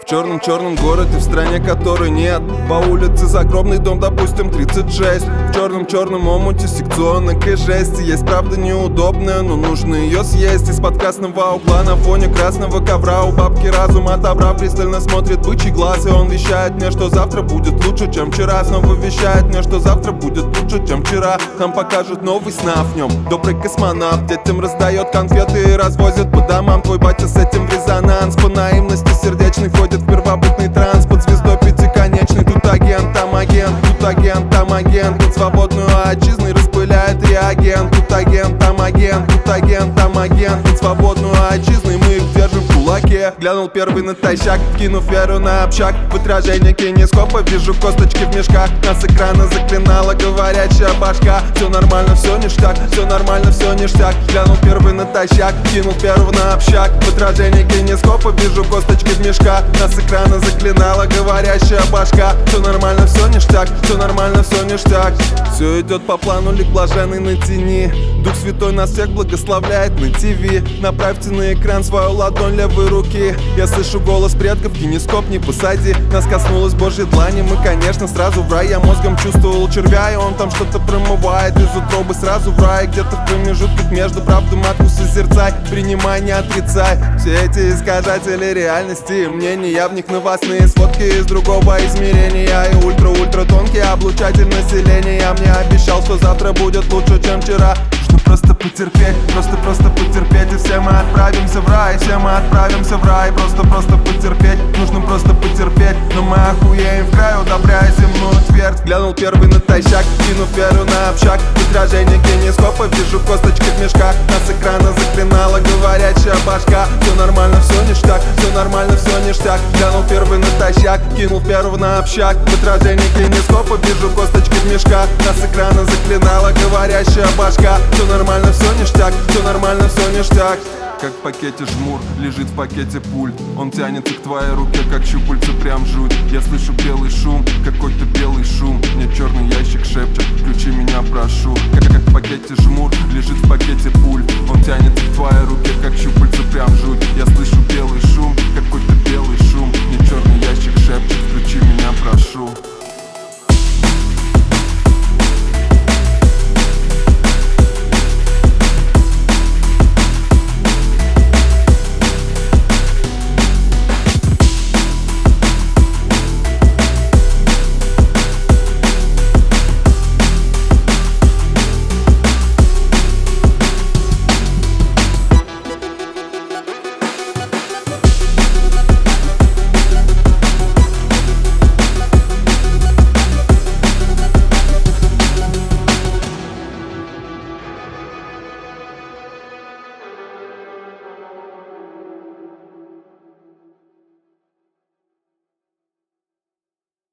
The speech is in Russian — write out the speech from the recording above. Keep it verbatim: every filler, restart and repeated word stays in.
В черном-черном городе, в стране которой нет по улице загробный дом, допустим, тридцать шесть. В черном-черном омуте секционок и жести. Есть правда неудобная, но нужно ее съесть. Из-под красного угла на фоне красного ковра у бабки разум отобрав, пристально смотрит бычий глаз. И он вещает мне, что завтра будет лучше, чем вчера. Снова вещает мне, что завтра будет лучше, чем вчера. Нам покажут новый сна в нем. Добрый космонавт детям раздает конфеты и развозит по домам. Твой батя с этим в резонанс. По наивности сердечный входит в первобытный транс. Под звездой пятиконечный. Тут агент, там агент, тут агент, там агент. Под свободную отчизной распыляет реагент. Тут агент, там агент, тут агент, там агент. Под свободную отчизной мы их держим в кулаке. Глянул первый натощак, кинув веру на общак. В отражении кинескопа вижу косточки в мешках. Нас с экрана заклинала говорящая башка. Все нормально, все ништяк, все нормально, все ништяк. Глянул первый натощак, кинул первого на общак. В отражении кинескопа вижу косточки в мешках. Нас с экрана заклинала говорящая башка. Все нормально, все ништяк, все нормально, все ништяк. Все идет по плану, лик блаженный на тени. Дух Святой нас всех благословляет на ТВ. Направьте на экран свою ладонь левой руки. Я слышу голос предков, кинескоп не посади. Нас коснулась Божьей длани, мы, конечно, сразу в рай. Я мозгом чувствовал червя, и он там что-то промывает из утробы сразу в рай. Где-то в промежутках между правду матку созерцай. Принимай, не отрицай. Все эти искажатели реальности мнения, в них новостные сводки из другого измерения. И ультра-ультра тонкий облучатель населения мне обещал, что завтра будет лучше, чем вчера. Нужно просто потерпеть, просто-просто потерпеть. И все мы отправимся в рай, все мы отправимся в рай. Просто-просто потерпеть, нужно просто потерпеть. Но мы охуеем в край, удобряя земную твердь. Глянул первый натощак, кинув веру на общак. В отражении кинескопа вижу косточки в мешках. Нас с экрана заклинала говорящая башка. Все нормально, все ништяк, все нормально, все ништяк. Глянул первый натощак, кинул первого на общак. В отражении кинескопа вижу косточки в мешках. Нас с экрана заклинала говорящая башка. Все нормально, все ништяк, все нормально, все ништяк. Как в пакете жмур, лежит в пакете пульт. Он тянется к твоей руке, как щупальца, прям жуть. Я слышу белый шум, какой-то белый шум. Мне черный ящик шепчет, включи меня, прошу. Как, как в пакете жмур, лежит в пакете пульт. Он тянется к твоей руке, как щупальца, прям жуть. Я слышу белый шум, какой-то белый шум. Мне черный ящик шепчет, включи меня, прошу.